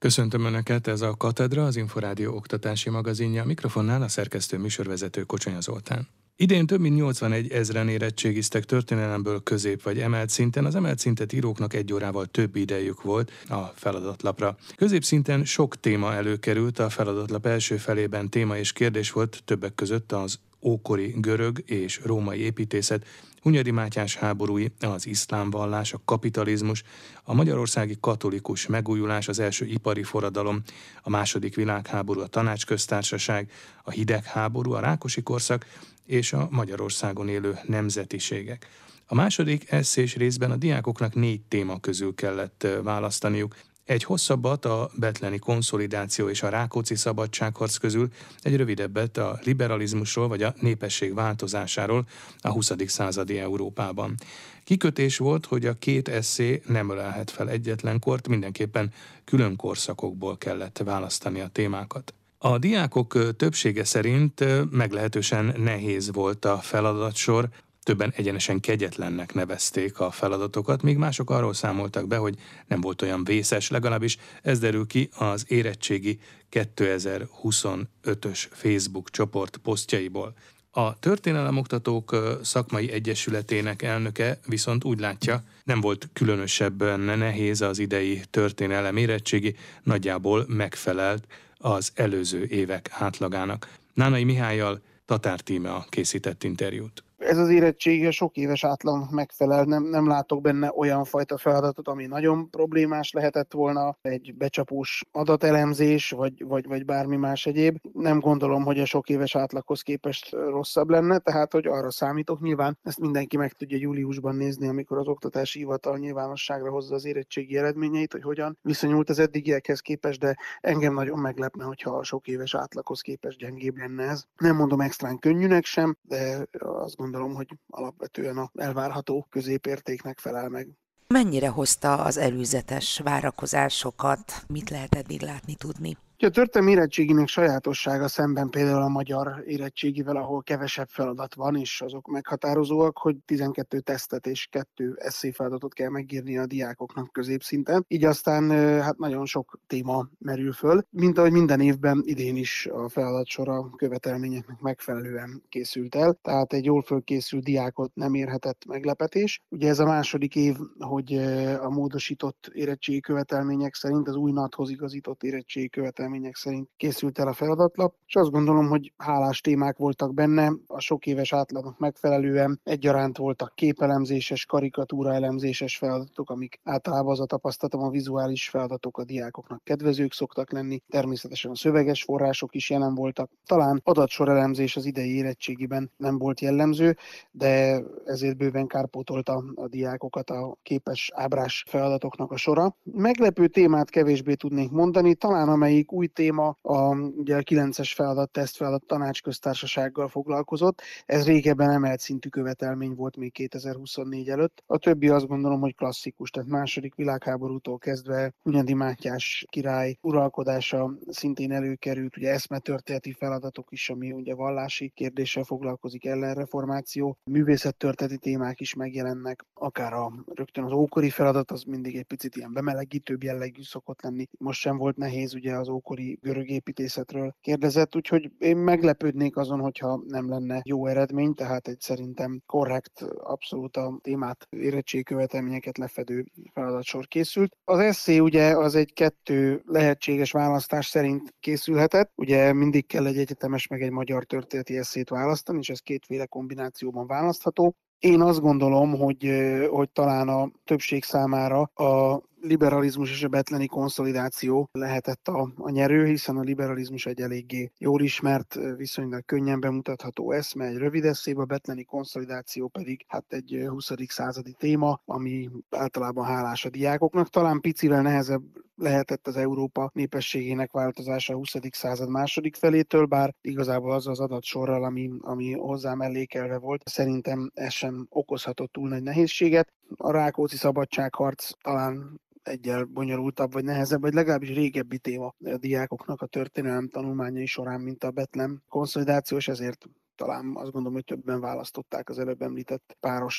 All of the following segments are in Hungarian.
Köszöntöm Önöket, ez a Katedra, az Inforádió oktatási magazinja, a mikrofonnál a szerkesztő műsorvezető Kocsonya Zoltán. Idén több mint 81 000 érettségiztek történelemből közép vagy emelt szinten, az emelt szintet íróknak 1 órával több idejük volt a feladatlapra. Középszinten sok téma előkerült, a feladatlap első felében téma és kérdés volt, többek között az ókori görög és római építészet, Hunyadi Mátyás háborúi, az iszlám vallás, a kapitalizmus, a magyarországi katolikus megújulás, az első ipari forradalom, a második világháború, a tanácsköztársaság, a hidegháború, a rákosi korszak és a Magyarországon élő nemzetiségek. A második esszés részben a diákoknak 4 téma közül kellett választaniuk. Egy hosszabbat a bethleni konszolidáció és a Rákóczi szabadságharc közül, egy rövidebbet a liberalizmusról vagy a népesség változásáról a 20. századi Európában. Kikötés volt, hogy a 2 esszé nem ölelhet fel egyetlen kort, mindenképpen külön korszakokból kellett választani a témákat. A diákok többsége szerint meglehetősen nehéz volt a feladatsor, többen egyenesen kegyetlennek nevezték a feladatokat, míg mások arról számoltak be, hogy nem volt olyan vészes, legalábbis ez derül ki az érettségi 2025-ös Facebook csoport posztjaiból. A Történelemoktatók Szakmai Egyesületének elnöke viszont úgy látja, nem volt különösebben nehéz az idei történelem érettségi, nagyjából megfelelt az előző évek átlagának. Nánai Mihállyal, Tatár Tímea készített interjút. Ez az érettsége sok éves átlag megfelel, nem látok benne olyan fajta feladatot, ami nagyon problémás lehetett volna, egy becsapós adatelemzés, vagy bármi más egyéb. Nem gondolom, hogy a sok éves átlaghoz képest rosszabb lenne, tehát hogy arra számítok. Nyilván ezt mindenki meg tudja júliusban nézni, amikor az Oktatási Hivatal nyilvánosságra hozza az érettségi eredményeit, hogy hogyan viszonyult az eddigiekhez képest, de engem nagyon meglepne, hogyha a sok éves átlaghoz képest gyengébb lenne ez. Nem mondom extrán könnyűnek sem, de azt gondolom, hogy alapvetően az elvárható középértéknek felel meg. Mennyire hozta az előzetes várakozásokat? Mit lehet eddig látni, tudni? A történelmi érettséginek sajátossága szemben például a magyar érettségivel, ahol kevesebb feladat van, és azok meghatározóak, hogy 12 tesztet és 2 esszéfeladatot kell megírni a diákoknak középszinten. Így aztán hát nagyon sok téma merül föl, mint ahogy minden évben, idén is a feladatsor a követelményeknek megfelelően készült el, tehát egy jól fölkészült diákot nem érhetett meglepetés. Ugye ez a második év, hogy a módosított érettségi követelmények szerint, az új NAT-hoz igazított érettségi követelmények szerint készült el a feladatlap, és azt gondolom, hogy hálás témák voltak benne, a sok éves átlagnak megfelelően egyaránt voltak képelemzéses, karikatúra elemzéses feladatok, amik általában az a tapasztalatom, a vizuális feladatok a diákoknak kedvezők szoktak lenni, természetesen a szöveges források is jelen voltak. Talán adatsorelemzés az idei érettségiben nem volt jellemző, de ezért bőven kárpótolta a diákokat a képes ábrás feladatoknak a sora. Meglepő témát kevésbé tudnék mondani, talán amelyik új téma, ugye a 9-es feladat, tesztfeladat tanácsköztársasággal foglalkozott. Ez régebben emelt szintű követelmény volt még 2024 előtt. A többi azt gondolom, hogy klasszikus, tehát második világháborútól kezdve Hunyadi Mátyás király uralkodása szintén előkerült, ugye eszmetörténeti feladatok is, ami ugye vallási kérdéssel foglalkozik, ellenreformáció, művészettörténeti témák is megjelennek, akár rögtön az ókori feladat, az mindig egy picit ilyen bemelegítőbb jellegű szokott lenni. Most sem volt nehéz, ugye az ókori görög építészetről kérdezett, úgyhogy én meglepődnék azon, hogyha nem lenne jó eredmény, tehát egy szerintem korrekt, abszolút a témát, érettségi követelményeket lefedő feladatsor készült. Az esszé ugye az egy 2 lehetséges választás szerint készülhetett, ugye mindig kell egy egyetemes meg egy magyar történeti esszét választani, és ez 2 kombinációban választható. Én azt gondolom, hogy talán a többség számára a liberalizmus és a bethleni konszolidáció lehetett a nyerő, hiszen a liberalizmus egy eléggé jól ismert, viszonylag könnyen bemutatható eszme, egy rövid eszébe, a bethleni konszolidáció pedig hát egy 20. századi téma, ami általában hálás a diákoknak. Talán picivel nehezebb lehetett az Európa népességének változása a 20. század második felétől, bár igazából az adatsorral, ami hozzá mellékelve volt, szerintem ez sem okozhatott túl nagy nehézséget. A Rákóczi szabadságharc talán egyel bonyolultabb, vagy nehezebb, vagy legalábbis régebbi téma a diákoknak a történelem tanulmányai során, mint a Betlehem konszolidáció, és ezért talán azt gondolom, hogy többen választották az előbb említett párost.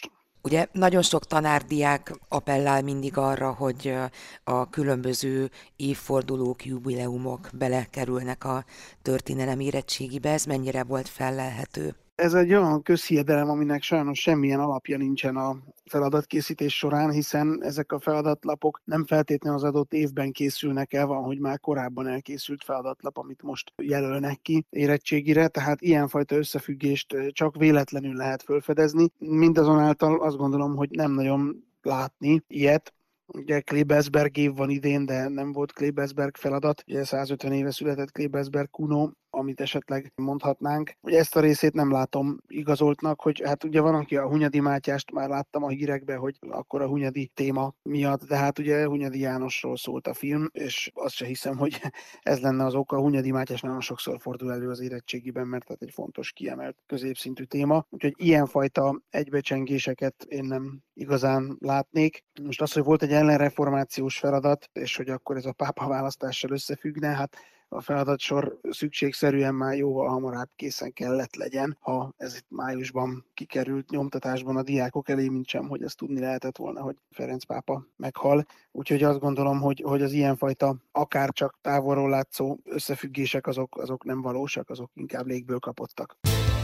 Ugye nagyon sok tanárdiák appellál mindig arra, hogy a különböző évfordulók, jubileumok belekerülnek a történelem érettségibe. Ez mennyire volt fellelhető? Ez egy olyan közhiedelem, aminek sajnos semmilyen alapja nincsen a feladatkészítés során, hiszen ezek a feladatlapok nem feltétlenül az adott évben készülnek el, van, hogy már korábban elkészült feladatlap, amit most jelölnek ki érettségire, tehát ilyenfajta összefüggést csak véletlenül lehet felfedezni. Mindazonáltal azt gondolom, hogy nem nagyon látni ilyet. Ugye Klebersberg év van idén, de nem volt Klebersberg feladat. Ugye 150 éve született Klebersberg Kuno, amit esetleg mondhatnánk. Ugye ezt a részét nem látom igazoltnak, hogy hát ugye van, aki a Hunyadi Mátyást már láttam a hírekben, hogy akkor a Hunyadi téma miatt, de hát ugye Hunyadi Jánosról szólt a film, és azt se hiszem, hogy ez lenne az oka. A Hunyadi Mátyás nagyon sokszor fordul elő az érettségiben, mert tehát egy fontos, kiemelt középszintű téma. Úgyhogy ilyenfajta egybecsengéseket én nem igazán látnék. Most az, hogy volt egy ellenreformációs feladat, és hogy akkor ez a pápa választással összefüggne, hát a feladatsor szükségszerűen már jóval hamarabb készen kellett legyen, ha ez itt májusban kikerült nyomtatásban a diákok elé, mintsem, hogy ezt tudni lehetett volna, hogy Ferenc pápa meghal. Úgyhogy azt gondolom, hogy az ilyenfajta akár csak távolról látszó összefüggések azok nem valósak, azok inkább légből kapottak.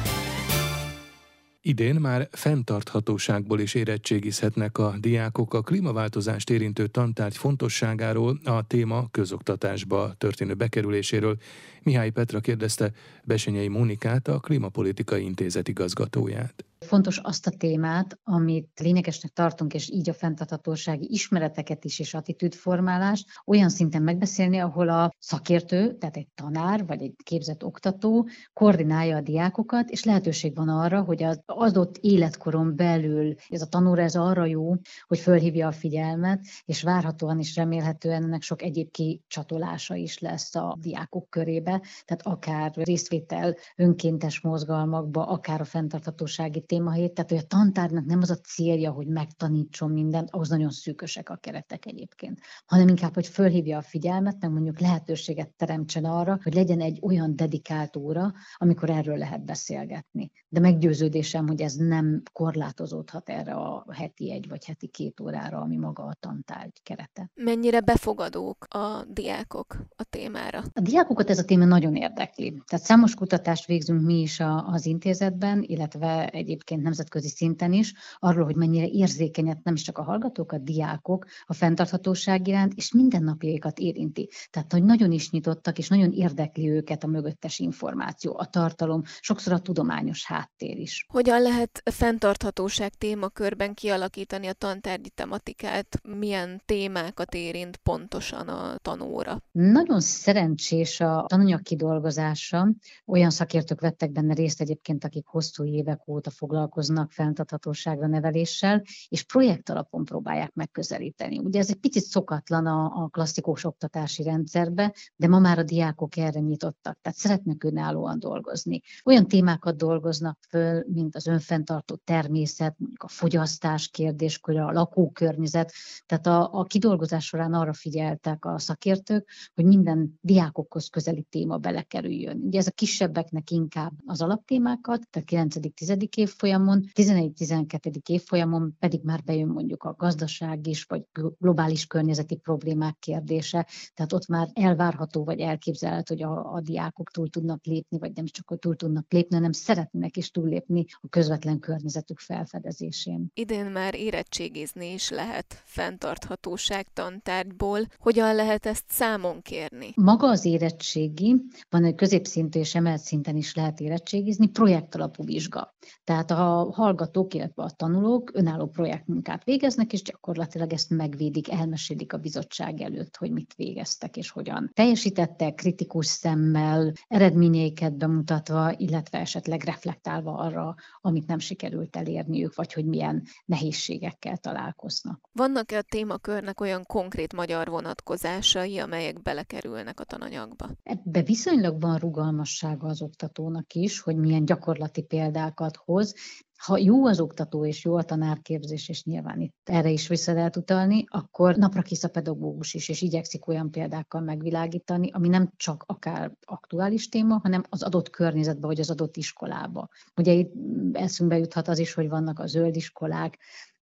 Idén már fenntarthatóságból is érettségizhetnek a diákok. A klímaváltozást érintő tantárgy fontosságáról, a téma közoktatásba történő bekerüléséről Mihály Petra kérdezte Bessenyei Mónikát, a Klímapolitikai Intézet igazgatóját. Fontos azt a témát, amit lényegesnek tartunk, és így a fenntarthatósági ismereteket is és attitűdformálást olyan szinten megbeszélni, ahol a szakértő, tehát egy tanár vagy egy képzett oktató koordinálja a diákokat, és lehetőség van arra, hogy az adott életkoron belül ez a tanóra ez arra jó, hogy fölhívja a figyelmet, és várhatóan is remélhetően ennek sok egyéb kicsatolása is lesz a diákok körébe, tehát akár részvétel önkéntes mozgalmakba, akár a fenntarthatósági témahét, tehát hogy a tantárnak nem az a célja, hogy megtanítson mindent, ahhoz nagyon szűkösek a keretek egyébként, hanem inkább, hogy fölhívja a figyelmet, meg mondjuk lehetőséget teremtsen arra, hogy legyen egy olyan dedikált óra, amikor erről lehet beszélgetni. De meggyőződésem, hogy ez nem korlátozódhat erre a heti 1 vagy heti 2 órára, ami maga a tantárgy kerete. Mennyire befogadók a diákok a témára? A diákokat ez a téma nagyon érdekli. Tehát számos kutatást végzünk mi is az intézetben, illetve egyébként nemzetközi szinten is, arról, hogy mennyire érzékenyek nem is csak a hallgatók, a diákok a fenntarthatóság iránt, és mindennapjaikat érinti. Tehát, hogy nagyon is nyitottak, és nagyon érdekli őket a mögöttes információ, a tartalom, sokszor a tudományos háttér is. Hogyan lehet fenntarthatóság témakörben kialakítani a tantárgyi tematikát? Milyen témákat érint pontosan a tanóra? Nagyon szerencsés a tananyag kidolgozása. Olyan szakértők vettek benne részt egyébként, akik hosszú évek óta foglalkoznak fenntarthatóságra neveléssel, és projekt alapon próbálják megközelíteni. Ugye ez egy picit szokatlan a klasszikus oktatási rendszerbe, de ma már a diákok erre nyitottak, tehát szeretnek önállóan dolgozni. Olyan témákat dolgoznak föl, mint az önfenntartó természet, mondjuk a fogyasztás kérdésköre, a lakókörnyezet. Tehát a kidolgozás során arra figyeltek a szakértők, hogy minden diákokhoz közeli téma belekerüljön. Ugye ez a kisebbeknek inkább az alaptémákat, tehát 9.-10. évfolyamon, 11.-12. évfolyamon pedig már bejön mondjuk a gazdaság is, vagy globális környezeti problémák kérdése. Tehát ott már elvárható, vagy elképzelhető, hogy a diákok túl tudnak lépni, vagy nem csak túl tudnak lépni, hanem szeretnének is túllépni a közvetlen környezetük felfedezésén. Idén már érettségizni is lehet fenntarthatóság tantárgyból. Hogyan lehet ezt számon kérni? Maga az érettségi, van egy középszintű és emelt szinten is lehet érettségizni, projektalapú vizsga. Tehát a hallgatók, illetve a tanulók önálló projektmunkát végeznek, és gyakorlatilag ezt megvédik, elmesélik a bizottság előtt, hogy mit végeztek és hogyan teljesítettek, kritikus szemmel, eredményeiket bemutatva, illetve esetleg reflektálva arra, amit nem sikerült elérniük, vagy hogy milyen nehézségekkel találkoznak. Vannak-e a témakörnek olyan konkrét magyar vonatkozásai, amelyek belekerülnek a tananyagba? Ebbe viszonylag van rugalmassága az oktatónak is, hogy milyen gyakorlati példákat hoz. Ha jó az oktató és jó a tanárképzés, és nyilván itt erre is vissza lehet utalni, akkor napra kész a pedagógus is, és igyekszik olyan példákkal megvilágítani, ami nem csak akár aktuális téma, hanem az adott környezetbe, vagy az adott iskolába. Ugye itt eszünkbe juthat az is, hogy vannak a zöld iskolák,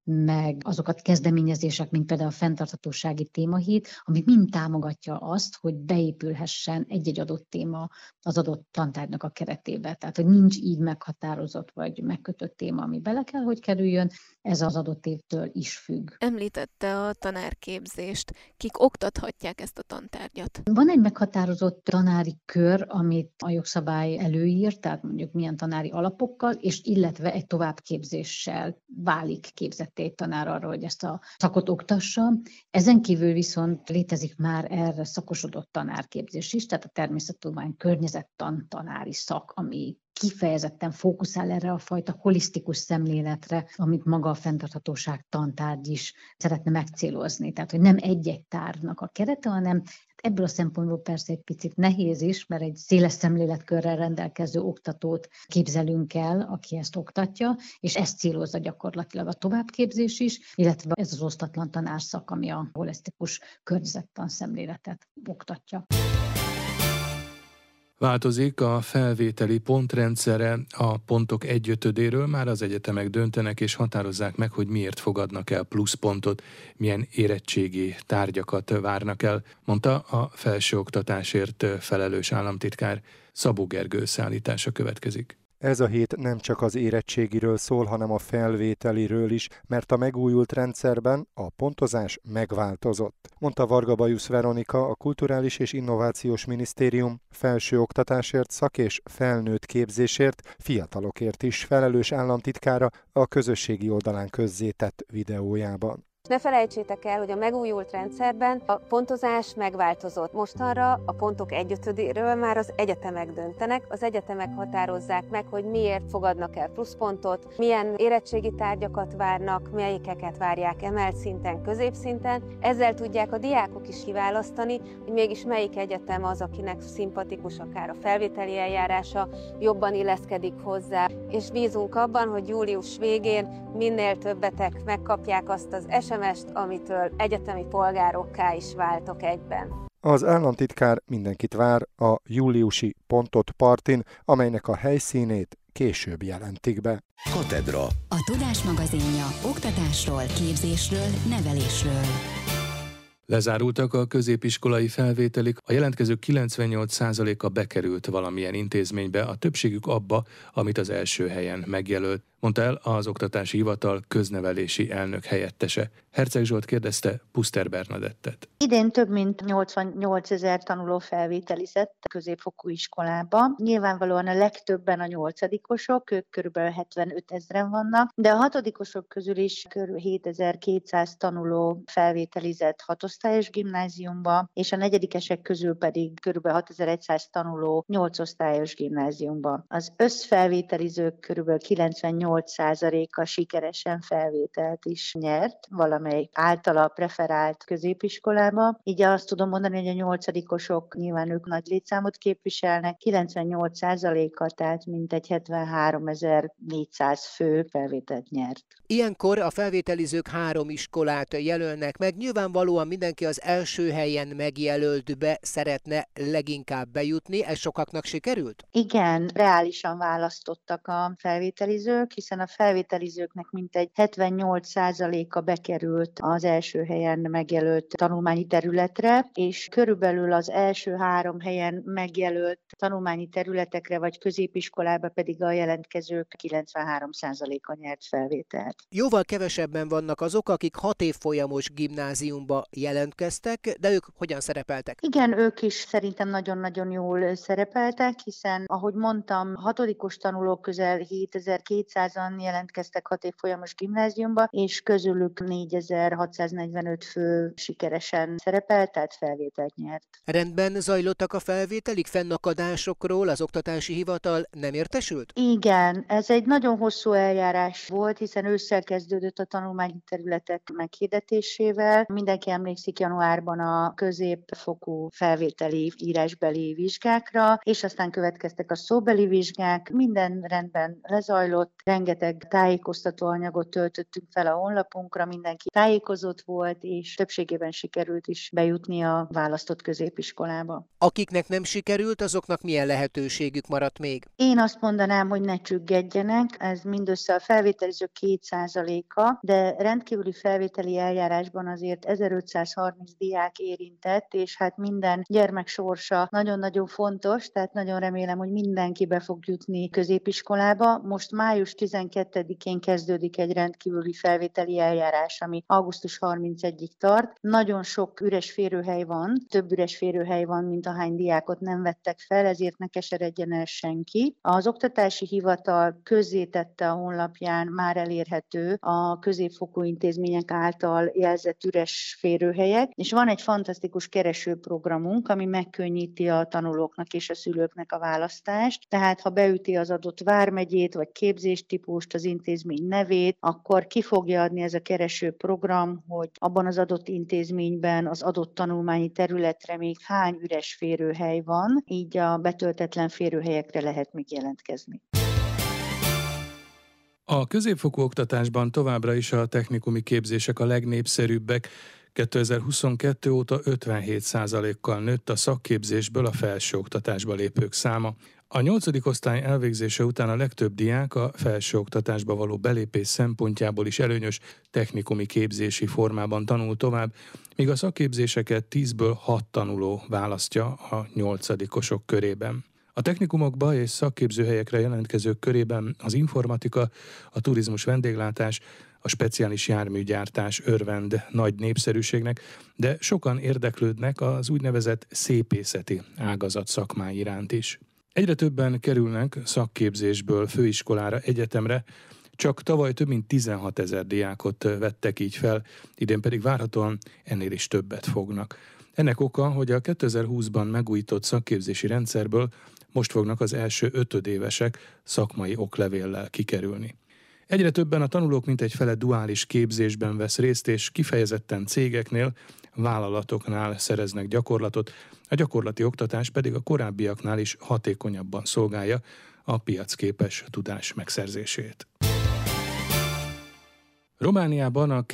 meg azokat kezdeményezések, mint például a fenntarthatósági témahíd, ami mind támogatja azt, hogy beépülhessen egy-egy adott téma az adott tantárgynak a keretébe. Tehát, hogy nincs így meghatározott vagy megkötött téma, ami bele kell, hogy kerüljön, ez az adott évtől is függ. Említette a tanárképzést. Kik oktathatják ezt a tantárgyat? Van egy meghatározott tanári kör, amit a jogszabály előír, tehát mondjuk milyen tanári alapokkal, és illetve egy továbbképzéssel válik képzetté egy tanár arra, hogy ezt a szakot oktassa. Ezen kívül viszont létezik már erre szakosodott tanárképzés is, tehát a természettudomány környezettan tanári szak, ami kifejezetten fókuszál erre a fajta holisztikus szemléletre, amit maga a fenntarthatóság tantárgy is szeretne megcélozni. Tehát, hogy nem egy-egy tárgynak a kerete, hanem ebből a szempontból persze egy picit nehéz is, mert egy széles szemléletkörrel rendelkező oktatót képzelünk el, aki ezt oktatja, és ezt célozza gyakorlatilag a továbbképzés is, illetve ez az osztatlan tanárszak, ami a holisztikus környezettan szemléletet oktatja. Változik a felvételi pontrendszere, a pontok 1/5-éről már az egyetemek döntenek és határozzák meg, hogy miért fogadnak el pluszpontot, milyen érettségi tárgyakat várnak el, mondta a felsőoktatásért felelős államtitkár. Szabó Gergő szállítása következik. Ez a hét nem csak az érettségiről szól, hanem a felvételiről is, mert a megújult rendszerben a pontozás megváltozott, mondta Varga Bajusz Veronika, a Kulturális és Innovációs Minisztérium felsőoktatásért, szak- és felnőtt képzésért, fiatalokért is felelős államtitkára a közösségi oldalán közzétett videójában. Ne felejtsétek el, hogy a megújult rendszerben a pontozás megváltozott. Mostanra a pontok 1/5-éről már az egyetemek döntenek. Az egyetemek határozzák meg, hogy miért fogadnak el pluszpontot, milyen érettségi tárgyakat várnak, melyikeket várják emelt szinten, középszinten. Ezzel tudják a diákok is kiválasztani, hogy mégis melyik egyetem az, akinek szimpatikus akár a felvételi eljárása, jobban illeszkedik hozzá. És bízunk abban, hogy július végén minél többetek megkapják azt az SMS-t, amitől egyetemi polgárokká is váltok egyben. Az államtitkár mindenkit vár a júliusi Pontot partin, amelynek a helyszínét később jelentik be. Katedra. A Tudás magazinja oktatásról, képzésről, nevelésről. Lezárultak a középiskolai felvételik, a jelentkezők 98%-a bekerült valamilyen intézménybe, a többségük abba, amit az első helyen megjelölt, mondta el az Oktatási Hivatal köznevelési elnök helyettese. Herceg Zsolt kérdezte Puszter Bernadettet. Idén több mint 88 000 tanuló felvételizett középfokú iskolába. Nyilvánvalóan a legtöbben a 8-osok, ők körülbelül 75 000 vannak, de a 6-osok közül is kb. 7200 tanuló felvételizett 6 osztályos gimnáziumba, és a 4-esek közül pedig kb. 6100 tanuló 8 osztályos gimnáziumba. Az összfelvételizők kb. 98%-a sikeresen felvételt is nyert valamelyik általa preferált középiskolába. Így azt tudom mondani, hogy a 8-osok nyilván ők nagy létszámot képviselnek, 98%-a, tehát mintegy 73 400 fő felvételt nyert. Ilyenkor a felvételizők 3 iskolát jelölnek meg. Nyilvánvalóan mindenki az első helyen megjelöltbe szeretne leginkább bejutni. Ez sokaknak sikerült? Igen, reálisan választottak a felvételizők, hiszen a felvételizőknek mintegy 78%-a bekerült az első helyen megjelölt tanulmányi területre, és körülbelül az első 3 helyen megjelölt tanulmányi területekre vagy középiskolába pedig a jelentkezők 93%-a nyert felvételt. Jóval kevesebben vannak azok, akik 6 évfolyamos gimnáziumba jelentkeztek, de ők hogyan szerepeltek? Igen, ők is szerintem nagyon-nagyon jól szerepeltek, hiszen, ahogy mondtam, 6-os tanulók közel 7200-an jelentkeztek 6 évfolyamos gimnáziumba, és közülük 4645 fő sikeresen szerepelt, tehát felvételt nyert. Rendben zajlottak a felvételik, fennakadásokról az Oktatási Hivatal nem értesült? Igen, ez egy nagyon hosszú eljárás volt, hiszen ősszel kezdődött a tanulmányi területek meghirdetésével. Mindenki emlékszik januárban a középfokú felvételi írásbeli vizsgákra, és aztán következtek a szóbeli vizsgák. Minden rendben lezajlott, rengeteg tájékoztató anyagot töltöttünk fel a honlapunkra, mindenki tájékozott volt, és többségében sikerült is bejutni a választott középiskolába. Akiknek nem sikerült, azoknak milyen lehetőségük maradt még? Én azt mondanám, hogy ne csüggedjenek, ez mindössze a felvételizők 2%-a, de rendkívüli felvételi eljárásban azért 1530 diák érintett, és hát minden gyermek sorsa nagyon-nagyon fontos, tehát nagyon remélem, hogy mindenki be fog jutni középiskolába. Most május 12-én kezdődik egy rendkívüli felvételi eljárás, ami augusztus 31-ig tart. Nagyon sok üres férőhely van, több üres férőhely van, mint ahány diákot nem vettek fel, ezért ne keseredjen el senki. Az Oktatási Hivatal közzétette a honlapján már elérhető a középfokú intézmények által jelzett üres férőhelyek, és van egy fantasztikus keresőprogramunk, ami megkönnyíti a tanulóknak és a szülőknek a választást. Tehát ha beüti az adott vármegyét, vagy képzéstípust, az intézmény nevét, akkor ki fogja adni ez a keresőprogram, hogy abban az adott intézményben, az adott tanulmányi területre még hány üres férőhely van, így a betöltetlen férőhelyekre lehet még jelentkezni. A középfokú oktatásban továbbra is a technikumi képzések a legnépszerűbbek. 2022 óta 57%-kal nőtt a szakképzésből a felsőoktatásba lépők száma. A 8. osztály elvégzése után a legtöbb diák a felsőoktatásba való belépés szempontjából is előnyös technikumi képzési formában tanul tovább, míg a szakképzéseket 10-ből 6 tanuló választja a 8-osok körében. A technikumokba és szakképzőhelyekre jelentkezők körében az informatika, a turizmus vendéglátás, a speciális járműgyártás örvend nagy népszerűségnek, de sokan érdeklődnek az úgynevezett szépészeti ágazat szakmái iránt is. Egyre többen kerülnek szakképzésből főiskolára, egyetemre, csak tavaly több mint 16 000 diákot vettek így fel, idén pedig várhatóan ennél is többet fognak. Ennek oka, hogy a 2020-ban megújított szakképzési rendszerből most fognak az első 5 évesek szakmai oklevéllel kikerülni. Egyre többen a tanulók mintegy fele duális képzésben vesz részt, és kifejezetten cégeknél, vállalatoknál szereznek gyakorlatot, a gyakorlati oktatás pedig a korábbiaknál is hatékonyabban szolgálja a piacképes tudás megszerzését. Romániában a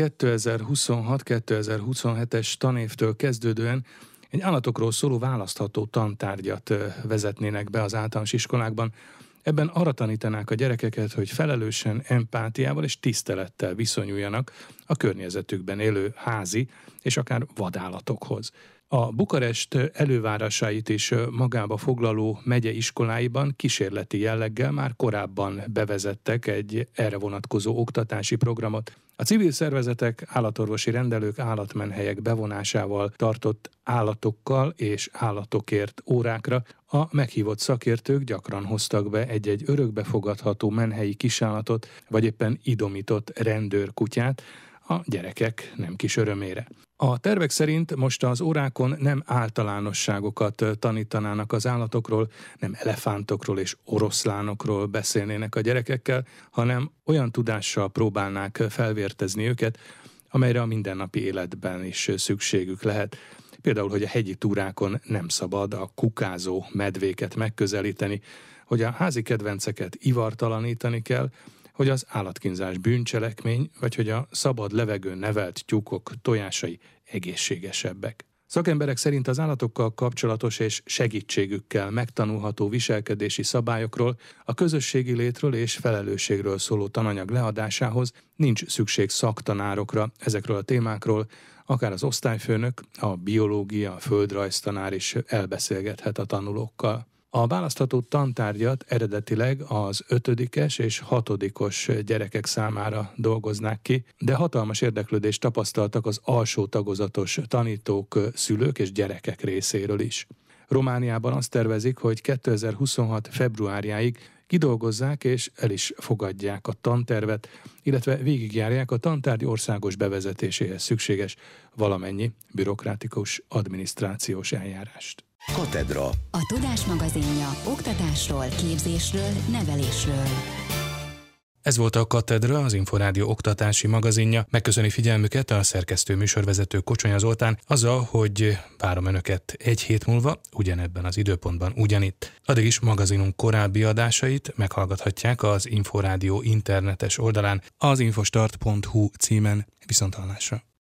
2026-2027-es tanévtől kezdődően egy állatokról szóló választható tantárgyat vezetnének be az általános iskolákban. Ebben arra tanítanák a gyerekeket, hogy felelősen, empátiával és tisztelettel viszonyuljanak a környezetükben élő házi és akár vadállatokhoz. A Bukarest elővárosait is magába foglaló megye iskoláiban kísérleti jelleggel már korábban bevezettek egy erre vonatkozó oktatási programot. A civil szervezetek, állatorvosi rendelők, állatmenhelyek bevonásával tartott állatokkal és állatokért órákra a meghívott szakértők gyakran hoztak be egy-egy örökbefogadható menhelyi kisállatot, vagy éppen idomított rendőrkutyát, a gyerekek nem kis örömére. A tervek szerint most az órákon nem általánosságokat tanítanának az állatokról, nem elefántokról és oroszlánokról beszélnének a gyerekekkel, hanem olyan tudással próbálnák felvértezni őket, amelyre a mindennapi életben is szükségük lehet. Például, hogy a hegyi túrákon nem szabad a kukázó medvéket megközelíteni, hogy a házi kedvenceket ivartalanítani kell, hogy az állatkínzás bűncselekmény, vagy hogy a szabad levegőn nevelt tyúkok tojásai egészségesebbek. Szakemberek szerint az állatokkal kapcsolatos és segítségükkel megtanulható viselkedési szabályokról, a közösségi létről és felelősségről szóló tananyag leadásához nincs szükség szaktanárokra. Ezekről a témákról akár az osztályfőnök, a biológia, a földrajztanár is elbeszélgethet a tanulókkal. A választható tantárgyat eredetileg az 5-es és 6-os gyerekek számára dolgoznák ki, de hatalmas érdeklődést tapasztaltak az alsó tagozatos tanítók, szülők és gyerekek részéről is. Romániában azt tervezik, hogy 2026. februárjáig kidolgozzák és el is fogadják a tantervet, illetve végigjárják a tantárgy országos bevezetéséhez szükséges valamennyi bürokratikus adminisztrációs eljárást. Katedra. A Tudás magazinja oktatásról, képzésről, nevelésről. Ez volt a Katedra, az Inforádió oktatási magazinja. Megköszöni figyelmüket a szerkesztő műsorvezető Kocsonya Zoltán azzal, hogy várom Önöket egy hét múlva, ugyanebben az időpontban ugyanitt. Addig is magazinunk korábbi adásait meghallgathatják az Inforádió internetes oldalán, az infostart.hu címen. Viszonthallásra!